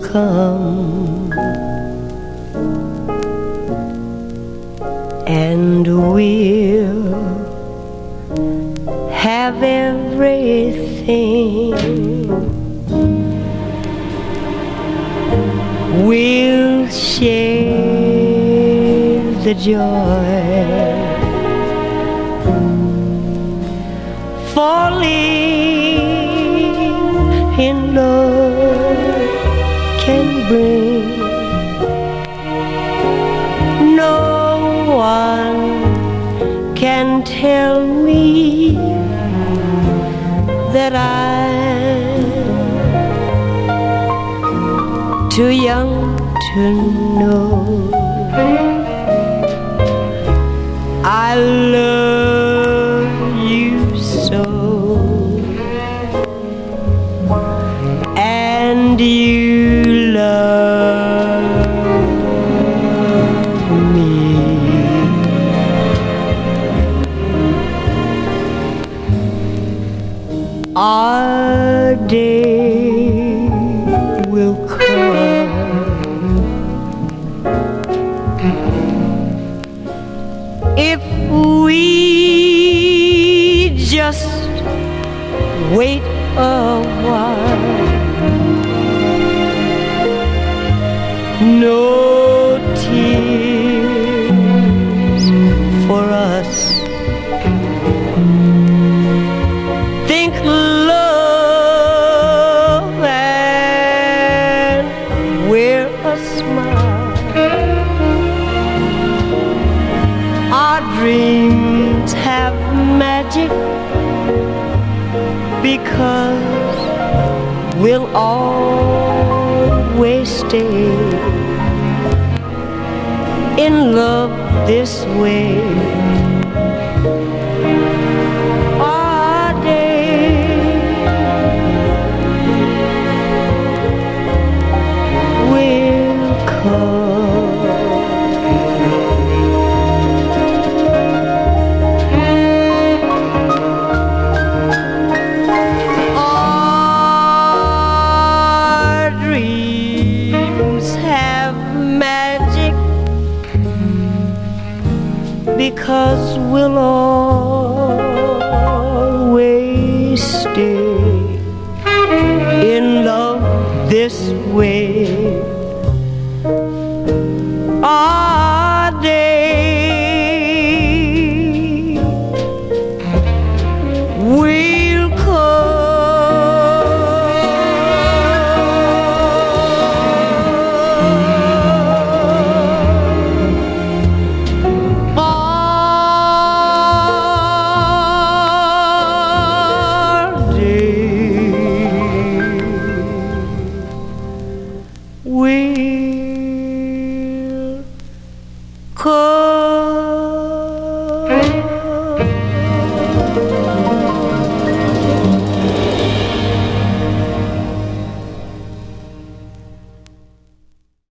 come, and we'll have everything. We'll share the joy, falling in love can bring. No one can tell me that I'm too young to know. I love you so, and you love me. Our day will come if we just wait a while. No tears for us. Think love and wear a smile. Our dreams have magic because we'll always stay in love this way. Our day will come. Our dreams have magic because we'll always stay in love this way.